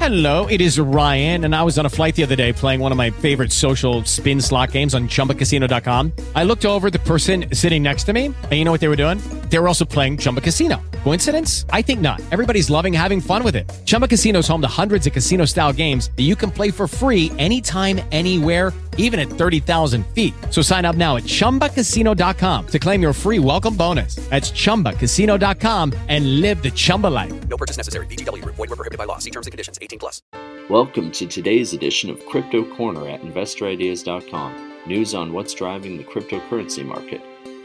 Hello, it is Ryan, and I was on a flight the other day playing one of my favorite social spin slot games on ChumbaCasino.com. I looked over at the person sitting next to me, and you know what they were doing? They were also playing Chumba Casino. Coincidence? I think not. Everybody's loving having fun with it. Chumba Casino is home to hundreds of casino-style games that you can play for free anytime, anywhere, even at 30,000 feet. So sign up now at ChumbaCasino.com to claim your free welcome bonus. That's ChumbaCasino.com and live the Chumba life. No purchase necessary. VGW. Void where prohibited by law. See terms and conditions. 18+. Welcome to today's edition of Crypto Corner at InvestorIdeas.com. News on what's driving the cryptocurrency market.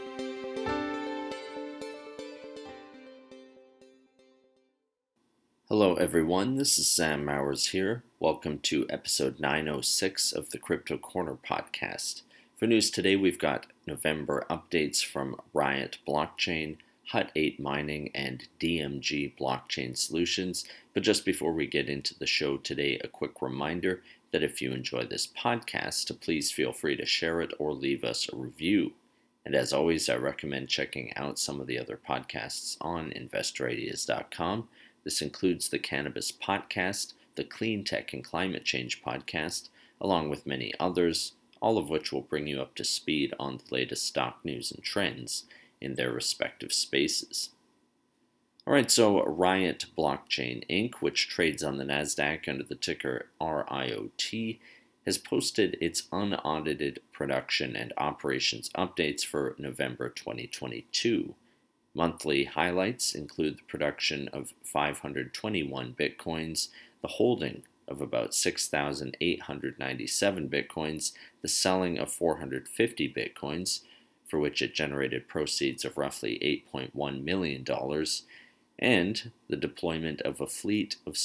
Hello everyone, this is Sam Mowers here. Welcome to episode 906 of the Crypto Corner podcast. For news today, we've got November updates from Riot Blockchain, Hut 8 Mining, and DMG Blockchain Solutions. But just before we get into the show today, a quick reminder that if you enjoy this podcast, please feel free to share it or leave us a review. And as always, I recommend checking out some of the other podcasts on InvestorIdeas.com. This includes the Cannabis Podcast, the Clean Tech and Climate Change Podcast, along with many others, all of which will bring you up to speed on the latest stock news and trends in their respective spaces. Alright, so Riot Blockchain Inc., which trades on the NASDAQ under the ticker RIOT, has posted its unaudited production and operations updates for November 2022. Monthly highlights include the production of 521 bitcoins, the holding of about 6,897 bitcoins, the selling of 450 bitcoins, for which it generated proceeds of roughly $8.1 million, and the deployment of a fleet of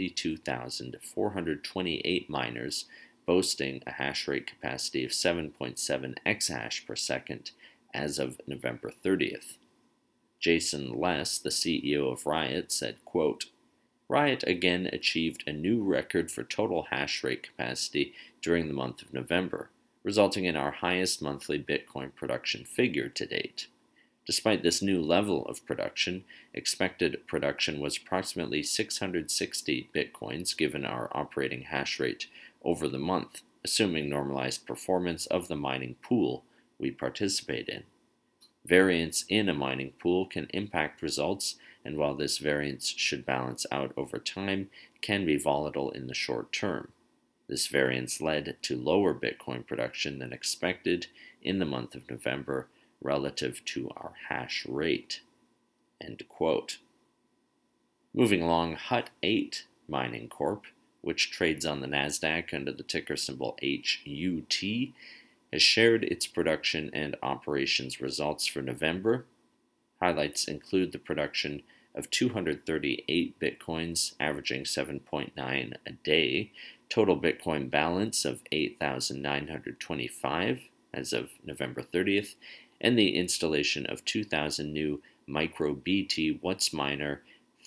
72,428 miners, boasting a hash rate capacity of 7.7 exahash per second as of November 30th. Jason Les, the CEO of Riot, said, quote, Riot again achieved a new record for total hash rate capacity during the month of November, resulting in our highest monthly Bitcoin production figure to date. Despite this new level of production, expected production was approximately 660 Bitcoins given our operating hash rate over the month, assuming normalized performance of the mining pool we participate in. Variance in a mining pool can impact results, and while this variance should balance out over time, can be volatile in the short term. This variance led to lower Bitcoin production than expected in the month of November relative to our hash rate. End quote. Moving along, Hut 8 Mining Corp., which trades on the NASDAQ under the ticker symbol HUT, has shared its production and operations results for November. Highlights include the production of 238 bitcoins, averaging 7.9 a day, total Bitcoin balance of 8,925 as of November 30th, and the installation of 2,000 new MicroBT WhatsMiner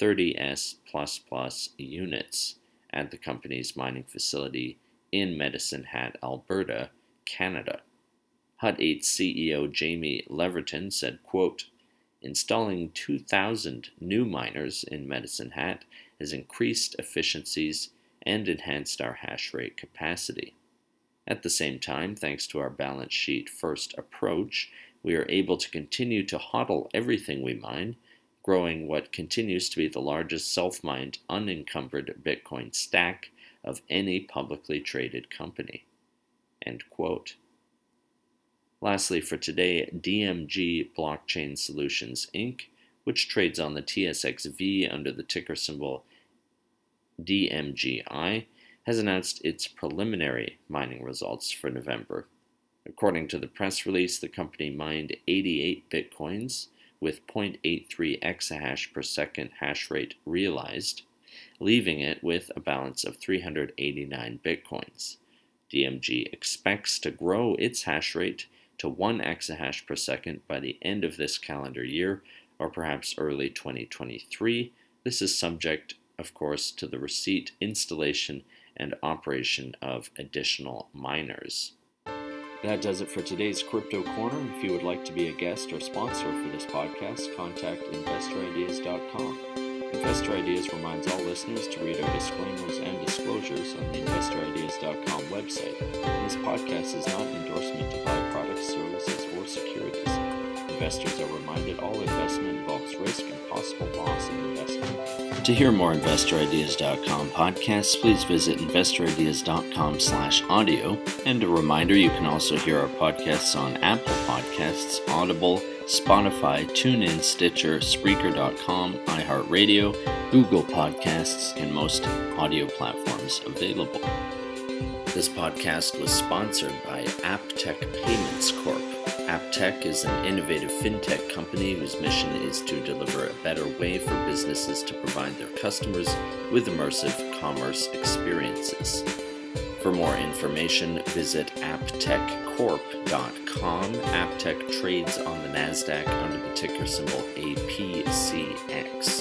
30S++ units at the company's mining facility in Medicine Hat, Alberta, Canada. Hut 8 CEO Jamie Leverton said, quote, installing 2,000 new miners in Medicine Hat has increased efficiencies and enhanced our hash rate capacity. At the same time, thanks to our balance sheet first approach, we are able to continue to hodl everything we mine, growing what continues to be the largest self-mined unencumbered Bitcoin stack of any publicly traded company. End quote. Lastly, for today, DMG Blockchain Solutions Inc., which trades on the TSXV under the ticker symbol DMGI, has announced its preliminary mining results for November. According to the press release, the company mined 88 bitcoins with 0.83 exahash per second hash rate realized, leaving it with a balance of 389 bitcoins. DMG expects to grow its hash rate to 1 exahash per second by the end of this calendar year, or perhaps early 2023. This is subject, of course, to the receipt, installation, and operation of additional miners. That does it for today's Crypto Corner. If you would like to be a guest or sponsor for this podcast, contact InvestorIdeas.com. Investor Ideas reminds all listeners to read our disclaimers and disclosures on the InvestorIdeas.com website. This podcast is not an endorsement to buy products, services, or securities. Investors are reminded all investment involves risk and possible loss in investment. To hear more InvestorIdeas.com podcasts, please visit InvestorIdeas.com/audio. And a reminder, you can also hear our podcasts on Apple Podcasts, Audible, Spotify, TuneIn, Stitcher, Spreaker.com, iHeartRadio, Google Podcasts, and most audio platforms available. This podcast was sponsored by Aptech Payments Corp. Aptech is an innovative fintech company whose mission is to deliver a better way for businesses to provide their customers with immersive commerce experiences. For more information, visit aptechcorp.com. Aptech trades on the NASDAQ under the ticker symbol APCX.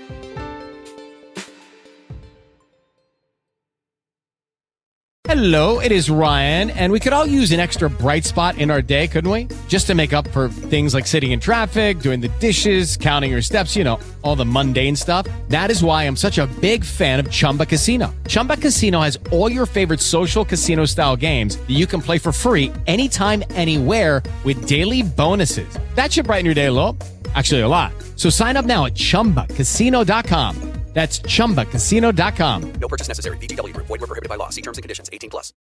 Hello, it is Ryan, and we could all use an extra bright spot in our day, couldn't we? Just to make up for things like sitting in traffic, doing the dishes, counting your steps, all the mundane stuff. That is why I'm such a big fan of Chumba Casino. Chumba Casino has all your favorite social casino-style games that you can play for free anytime, anywhere with daily bonuses. That should brighten your day a little. Actually, a lot. So sign up now at ChumbaCasino.com. That's ChumbaCasino.com. No purchase necessary. VGW Group. Void where prohibited by law. See terms and conditions. 18+.